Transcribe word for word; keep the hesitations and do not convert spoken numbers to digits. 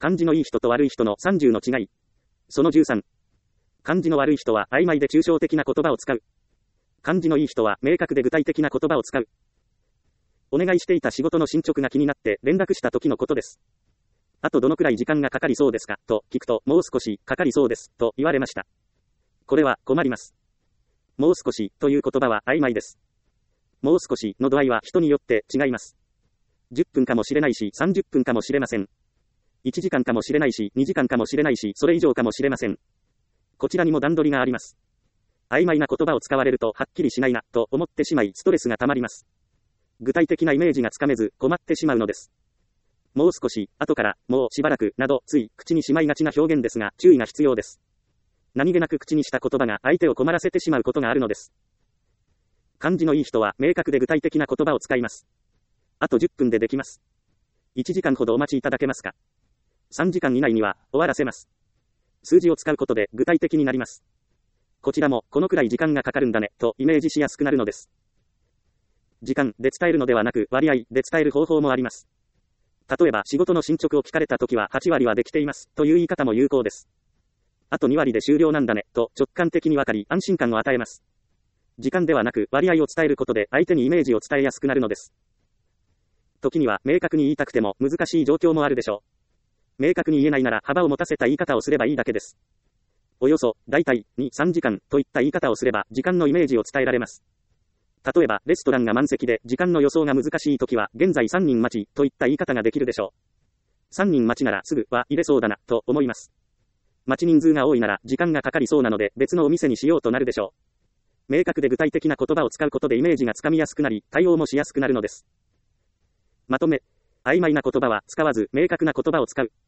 感じのいい人と悪い人のさんじゅうの違い。そのじゅうさん。感じの悪い人は曖昧で抽象的な言葉を使う。感じのいい人は明確で具体的な言葉を使う。お願いしていた仕事の進捗が気になって連絡した時のことです。あとどのくらい時間がかかりそうですかと聞くと、もう少しかかりそうですと言われました。これは困ります。もう少しという言葉は曖昧です。もう少しの度合いは人によって違います。じゅっぷんかもしれないしさんじゅっぷんかもしれません。いちじかんかもしれないしにじかんかもしれないしそれ以上かもしれません。こちらにも段取りがあります。曖昧な言葉を使われるとはっきりしないなと思ってしまいストレスがたまります。具体的なイメージがつかめず困ってしまうのです。もう少し、後から、もうしばらくなどつい口にしまいがちな表現ですが注意が必要です。何気なく口にした言葉が相手を困らせてしまうことがあるのです。感じのいい人は明確で具体的な言葉を使います。あとじゅっぷんでできます。いちじかんほどお待ちいただけますか。さんじかん以内には終わらせます。数字を使うことで具体的になります。こちらもこのくらい時間がかかるんだねとイメージしやすくなるのです。時間で伝えるのではなく割合で伝える方法もあります。例えば仕事の進捗を聞かれたときははちわりはできていますという言い方も有効です。あとにわりで終了なんだねと直感的にわかり安心感を与えます。時間ではなく割合を伝えることで相手にイメージを伝えやすくなるのです。時には明確に言いたくても難しい状況もあるでしょう。明確に言えないなら幅を持たせた言い方をすればいいだけです。およそ、だいたい、に、さんじかんといった言い方をすれば時間のイメージを伝えられます。例えば、レストランが満席で時間の予想が難しいときは、現在さんにん待ちといった言い方ができるでしょう。さんにん待ちならすぐは入れそうだなと思います。待ち人数が多いなら時間がかかりそうなので別のお店にしようとなるでしょう。明確で具体的な言葉を使うことでイメージがつかみやすくなり、対応もしやすくなるのです。まとめ、曖昧な言葉は使わず明確な言葉を使う。